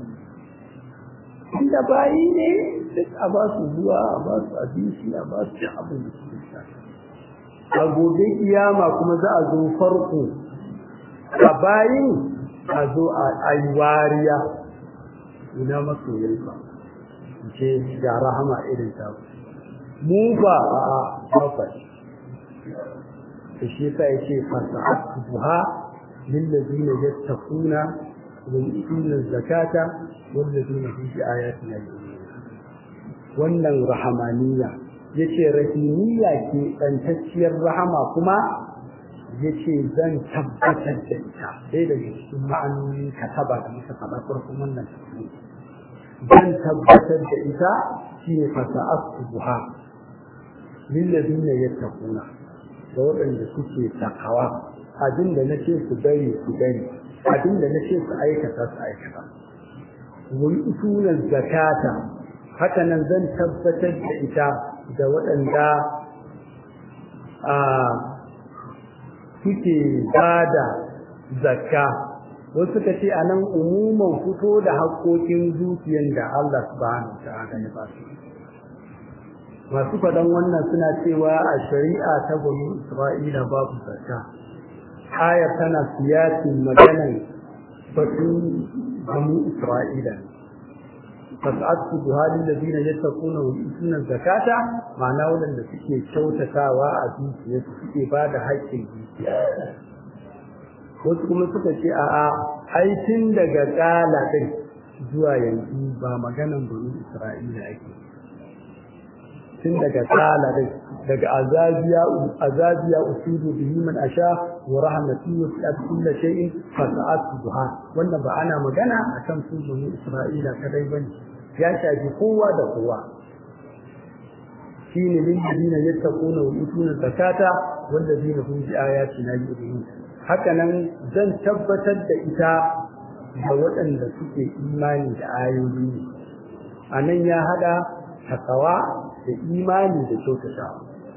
inda bayi ne duk a ba su zuwa, a ba su abinci, a ba su abin da suke sha. A gobe kiyama kuma za a zo farko a bayin a zo a yi wariya ina masoyin ba ce ga rahama irin ta mu ba a a shi yasa yace fasa'atuha lil ladina yattaquna wa yu'tuna zakata wal ladina hum bi ayatina yu'minun. Wannan rahamaniya yace rahimiyya ke tsantacciyar rahama kuma yace zan tabbatar da ita sai da cikin ma'anonin kataba da muka faɗa farkon wannan zan tabbatar da ita shine fasa'atuha lil ladina yattaquna da waɗanda suke takawa, abin da na ce su gari su gari, abin da na ce su aikata su aikata. Wani usulan zakata, haka nan zan tabbatar da ita da waɗanda suke bada zakka. Wasu suka ce a nan umuman fito da haƙoƙin dukiyar da Allah subhanahu wa ta'ala ya ba su. Masu faɗan wannan suna cewa a shari'a ta bani Isra'ila babu zakka. Ayar tana siyasin maganan batun bani Isra'ila. Fas'atu buhalin da zina ya takuna wa isunan zakata, ma'ana waɗanda suke kyautatawa a dukiya suke ba da haƙƙin dukiya. Wasu kuma suka ce a'a aikin daga ƙala ɗin zuwa yanzu ba maganan bani Isra'ila ake. tun daga salarin daga azabiya azabiya usudu bihi man asha wa rahmatu wa kullu shay'in fasa'atu duha. Wannan ba ana magana akan su bani Isra'ila kadai bane, ya shafi kowa da kowa. shine lil ladina yattaquna wa yutuna zakata wal ladina hum bi ayatina yu'minun. Haka nan zan tabbatar da ita ga waɗanda suke imani da ayoyi. Anan ya hada takawa da imani da kyautatawa.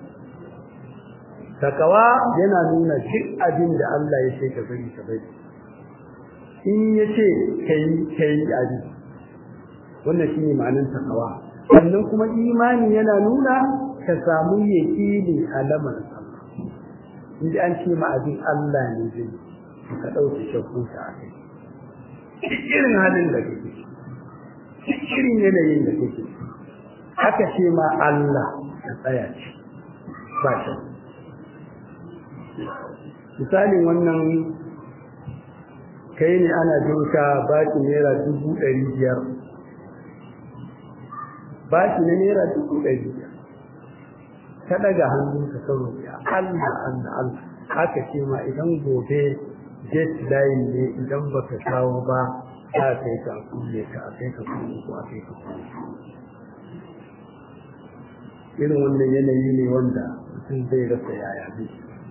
Takawa yana nuna duk abin da Allah ya ce ka bari ka bari. In ya ce kai kai abin, wannan shine ma'anar takawa. Sannan kuma imani yana nuna ka samu yaqini a lamarin Allah. Inda an ce ma abin Allah ne zai ka dauki shakku ta akai. Irin halin da kake, irin yanayin da kake, haka ce ma Allah ya tsaya ce ba shi. Misalin wannan kai ne ana jinka baki naira dubu ɗari biyar, baki na naira dubu ɗari biyar, ka ɗaga hannunka ka roƙi Allah Allah Allah, haka ce ma idan gobe jet line ne idan baka kawo ba za ka yi ka kulle ka a kai ka kulle ko a kai ka kulle. Irin wannan yanayi ne wanda mutum zai rasa yaya zai.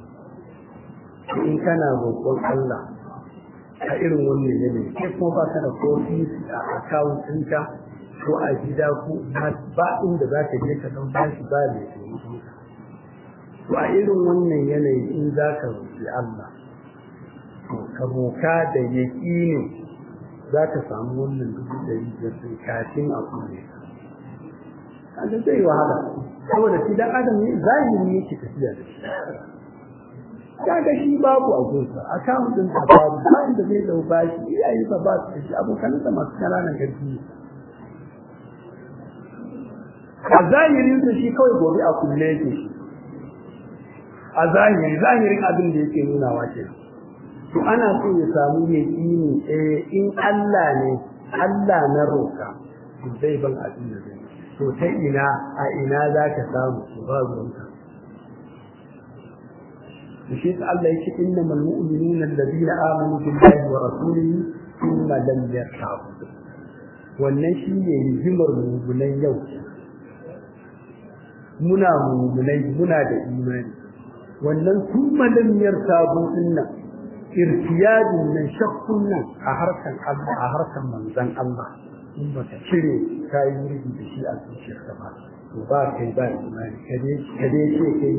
In kana roƙon Allah a irin wannan yanayi, sai kuma ba ka da kofi a akawun ɗinka ko a gida ko ba inda za ka je ka ɗan bashi ba da ya to a irin wannan yanayi in za ka roƙi Allah, ka roƙa da yaƙini za ka samu wannan dubu ɗari biyar ɗin kafin a kulle ka. Kaga zai wahala, saboda shi dan adam ne zahiri yake tafiya da shi. Kaga shi babu a gunsa, akawun ɗin sa babu, ba inda zai dau bashi, iyaye sa ba su da shi, abokansa masu ƙananan ƙarfi. A zahirin sa shi kawai gobe a kulle yake shi. A zahiri, zahirin abin da yake nunawa ke. To ana so ya samu yaƙini, eh in Allah ne, Allah na roƙa, zai ban abin da zai. To ta ina a ina za ka samu ba ruwanka. shi ta Allah yake innamal mu'minuna alladhina amanu billahi wa rasulihi thumma lam yartabu. wannan shine hikimar mu'minan yau muna mu'minai muna da imani wannan kuma lamiyar sabon nan irtiyadin nan shakkun nan a harkan Allah a harkan manzon Allah in ba ka cire kai wuri da shi a zuciyarka ba to ba kai ba imani kade kade ce kai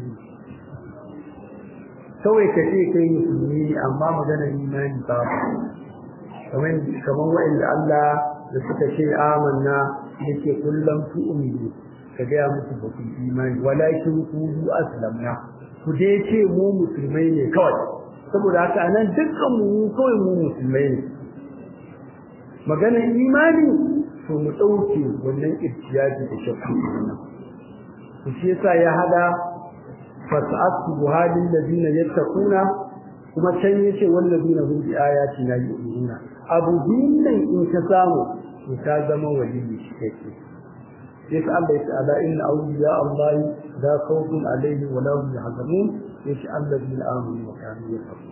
kawai ka ce kai musulmi amma maganar imani ba kamar kamar wanda Allah da suka ce amanna yake kullum tu'minu ka ga musu ba ku imani walakin qulu aslamna ku dai ce mu musulmai ne kawai saboda haka anan dukkan mu kawai mu musulmai ne maganar imani to mu dauke wannan irtiyaji da shakku nan to shi yasa ya hada fas'atu buhalil ladina yattaquna kuma can yace wal ladina hum bi ayatina yu'minuna abu dinnan in ka samu to ka zama waliyi kake sai Allah ya ta'ala inna awliya Allah la khawfun alaihim wa la hum yahzanun yace alladina amanu wa kanu yattaqun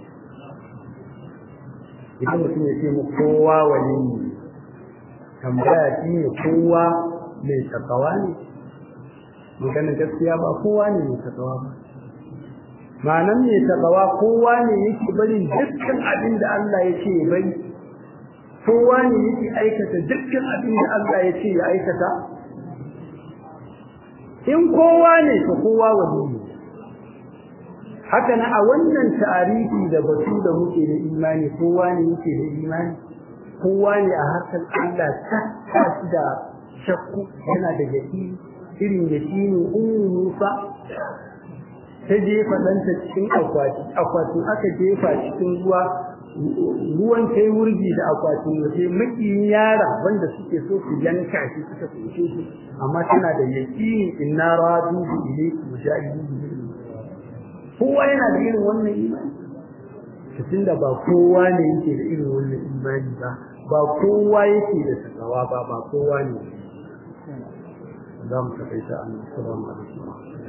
idan mutum ya ce mu kowa waliyi tambaya shi ne kowa mai takawa ne maganin gaskiya ba kowa ne mai takawa ba ma'anan mai takawa kowa ne yake barin dukkan abin da Allah ya ce ya bari kowa ne yake aikata dukkan abin da Allah ya ce ya aikata in kowa ne to kowa wani ne haka na a wannan tarihi da batu da muke da imani kowa ne yake da imani kowa ne a harkar Allah ta tashi da shakku yana da yaki irin yaki ne ummu Musa ta jefa ɗanta cikin akwati akwatin aka jefa cikin ruwa ruwan kai wurgi da akwatin waje makiyin yara wanda suke so su yanka shi suka tsince shi amma tana da yaki inna radu ilayhi mujahidin kowa yana da irin wannan imani cikin da ba kowa ne yake da irin wannan imani ba ba kowa yake da tsawa ba ba kowa ne za mu tafaita an assalamu alaikum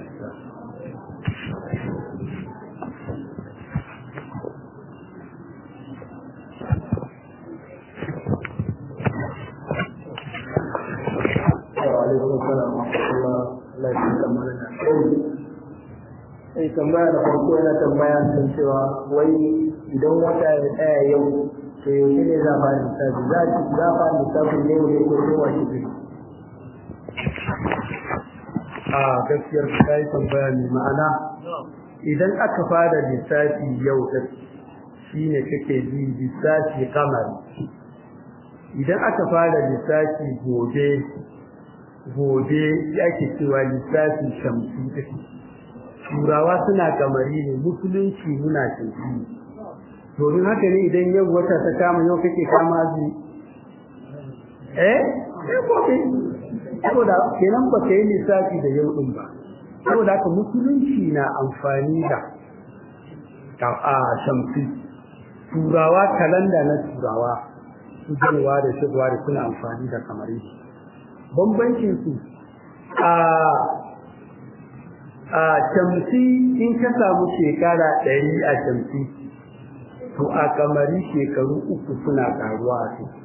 sai tambaya da farko yana tambaya kan cewa wai idan wata ya tsaya yau to yaushe ne za a fara lissafi za a fara lissafin yau ne ko kowa shi ne a gaskiyar ta yi tambaya mai ma'ana idan aka fara lissafi yau ɗin shi ne kake ji lissafi kamari idan aka fara lissafi gobe gobe yake cewa lissafi shamsi ɗin turawa suna kamari ne musulunci muna shamsi domin haka ne idan yau wata ta kama yau kake kama azumi eh eh gobe saboda kenan ba ka yi lissafi da yau din ba saboda haka musulunci na amfani da a shamsi turawa kalanda na turawa su janwa da shigwa da suna amfani da kamari bambancin su a a shamsi in ka samu shekara ɗari a shamsi to a kamari shekaru uku suna karuwa a su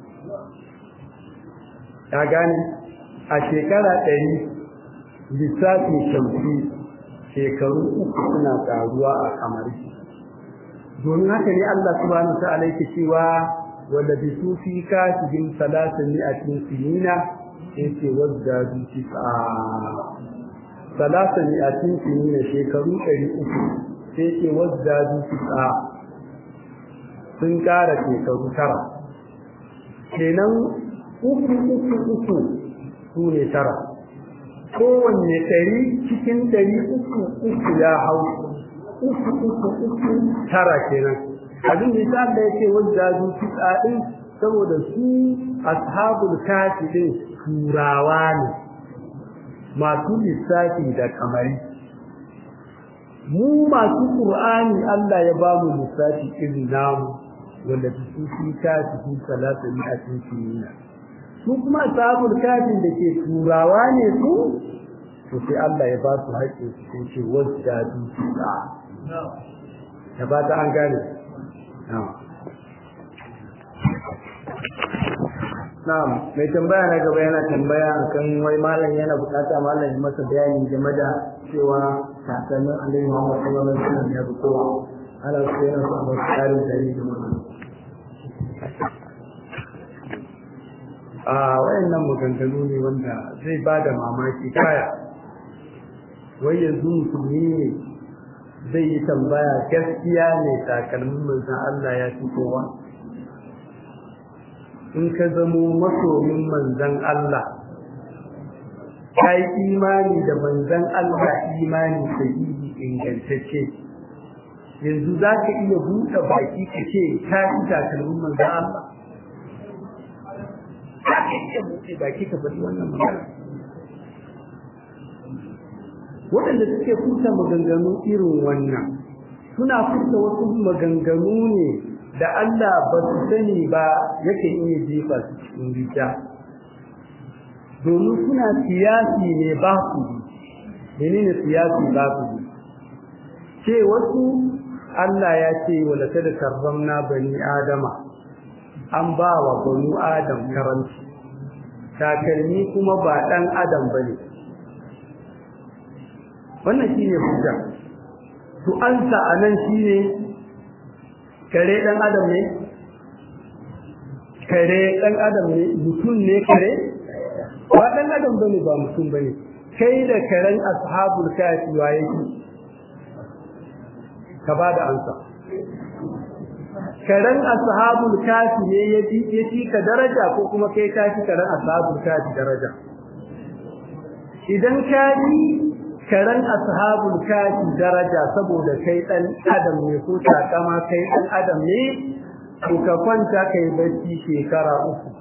ka gane a shekara ɗari lissafin shamsi shekaru uku suna karuwa a kamari domin haka ne Allah subhanahu wa ta'ala yake cewa wala bi sufi kasibin salatin mi'atin sinina yake wazdadu tis'a salatin mi'atin sinina shekaru ɗari uku sai yake wazdadu tis'a sun kara shekaru tara kenan uku uku uku su ne tara kowanne ɗari cikin ɗari uku uku ya hau uku uku uku tara kenan abin da ta da yake wanda zuci tsadin saboda su ashabul kafi din turawa ne masu lissafi da kamari mu masu qur'ani Allah ya ba mu lissafi irin namu wanda su fi kafi salatu mi'atin sinina su kuma ashabul kafi da ke turawa ne su to sai Allah ya ba su haƙƙi su sai ce wanda zuci da ba ta an gane na'am mai tambaya na gaba yana tambaya kan wai malam yana bukata malam ya masa bayani game da cewa sakannin Annabi Muhammad sallallahu alaihi wasallam ya fito ana so yana so a ba tsarin dari da wannan a wayannan maganganu ne wanda zai bada mamaki kaya wai yanzu musulmi ne zai yi tambaya gaskiya ne takalmin manzon Allah ya fitowa in ka zamo masoyin manzon Allah ka yi imani da manzon Allah imani sahihi ingantacce yanzu za ka iya buɗe baki ka ce ka yi takalmin manzon Allah za ka iya buɗe baki ka faɗi wannan magana waɗanda suke furta maganganu irin wannan suna furta wasu maganganu ne da Allah ba su sani ba yake iya jefa su cikin rita domin suna siyasi ne ba su menene siyasi ba su ce wasu Allah ya ce wala kada karramna bani adama an ba wa banu adam karanci takalmi kuma ba dan adam bane wannan shine hujja to ansa anan shine kare dan adam ne kare dan adam ne mutum ne kare ba dan adam bane ba mutum bane kai da karen ashabul kafi waye ki ka bada ansa karen ashabul kafi ne yafi yafi ka daraja ko kuma kai ka fi karen ashabul kafi daraja idan ka yi karen ashabul kafi daraja saboda kai dan adam ne ko takama kai dan adam ne ko ka kwanta kai bacci shekara uku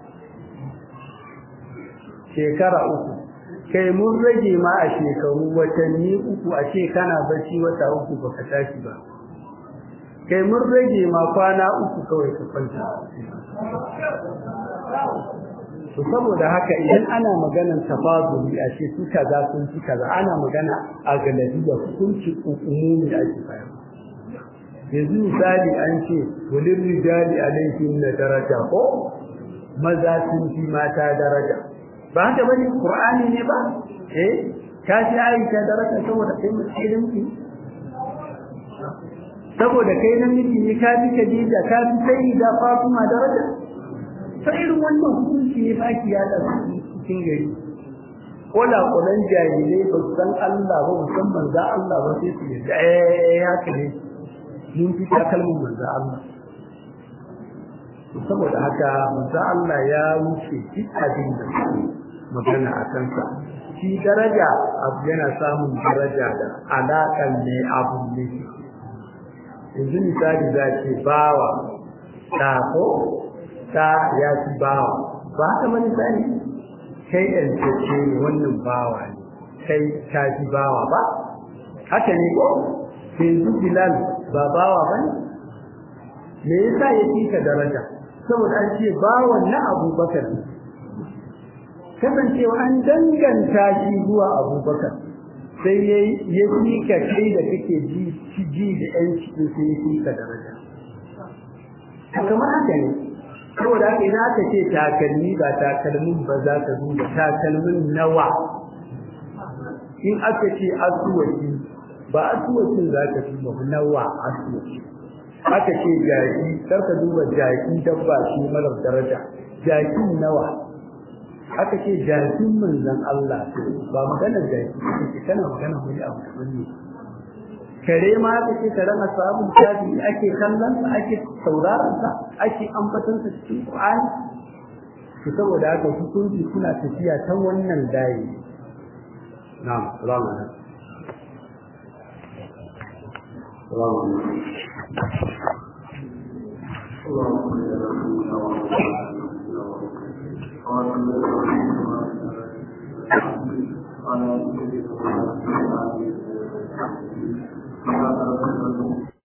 shekara uku kai mun rage ma a shekaru watanni uku a ce kana bacci wata uku baka tashi ba kai mun rage ma kwana uku kawai ka kwanta to saboda haka idan ana maganar tafazuli a ce su kaza sun ci kaza ana magana a galadiya hukunci umumi a ce bayar yanzu misali an ce walil rijali alaihim na daraja ko maza sun ci mata daraja ba haka bane qur'ani ne ba eh ka ji aisha daraja saboda kai musulmi saboda kai namiji ne ka bi Khadija ka bi Sayyida Fatima daraja sai irin wannan hukunci ne ba ki yada cikin gari wala kullun jahilai ba san Allah ba san manzo Allah ba sai su yi eh haka ne mun fi kalmar manzo Allah saboda haka manzo Allah ya wuce duk abin da magana a kansa shi daraja abu yana samun daraja da alaƙan ne abu ne yanzu misali za ce bawa ta ko ta ya ci bawa ba haka ba misali kai ɗancece ne wannan bawa ne kai ta ci bawa ba haka ne ko yanzu bilal ba bawa ba ne me yasa ya fi ka daraja saboda an ce bawan na abubakar kasancewa an danganta shi zuwa abubakar sai ya fi ka kai da kake ji ji da yanci din sai ya fi ka daraja kamar haka ne saboda haka idan aka ce takalmi ba takalmin ba za ka duba takalmin nawa in aka ce asuwaki ba asuwakin za ka duba nawa asuwaki aka ce jaki kar ka duba jaki dabba shi mara daraja jakin nawa aka ce jakin manzon Allah ba magana jaki kana magana wani abu ne kare ma aka ce karen ashabul kafi ake kallon sa ake sauraron sa ake ambaton sa cikin Qur'ani to saboda haka hukunci suna tafiya ta wannan dai na'am salamu alaikum salamu alaikum